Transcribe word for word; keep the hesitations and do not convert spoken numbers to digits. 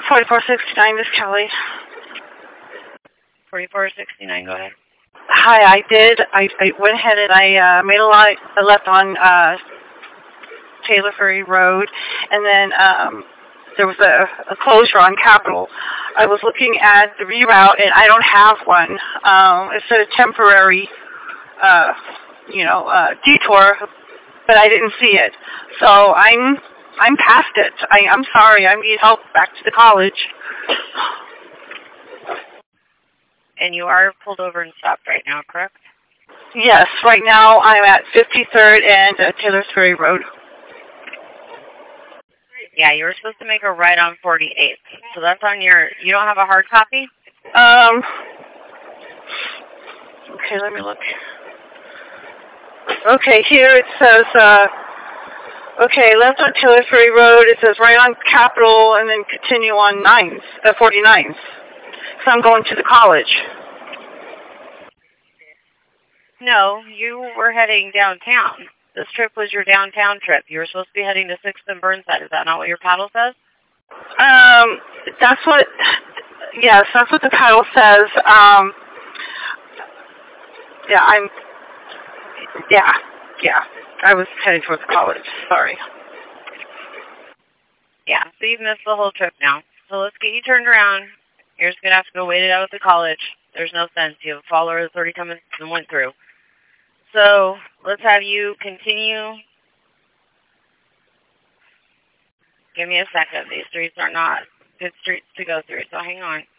forty-four sixty-nine, this is Kelly. forty-four sixty-nine, go ahead. Hi, I did. I, I went ahead and I uh, made a lot. I left on uh, Taylor Ferry Road, and then um, there was a, a closure on Capitol. I was looking at the reroute, and I don't have one. Um, it said a temporary, uh, you know, uh, detour, but I didn't see it. So I'm I'm past it. I, I'm sorry. I need help back to the college. And you are pulled over and stopped right now, correct? Yes. Right now I'm at fifty-third and uh, Taylor Ferry Road. Yeah, you were supposed to make a right on forty-eighth. So that's on your, you don't have a hard copy? Um, okay, let me look. Okay, here it says, uh, okay, left on Taylor Ferry Road, it says right on Capitol and then continue on ninth, uh, forty-ninth. So I'm going to the college. No, you were heading downtown. This trip was your downtown trip. You were supposed to be heading to sixth and Burnside. Is that not what your paddle says? Um, that's what, yes, that's what the paddle says. Um, yeah, I'm, yeah, yeah. I was heading towards college. Sorry. Yeah, so you've missed the whole trip now. So let's get you turned around. You're just going to have to go wait it out at the college. There's no sense. You have a follower that's already come in and went through. So let's have you continue. Give me a second. These streets are not good streets to go through, so hang on.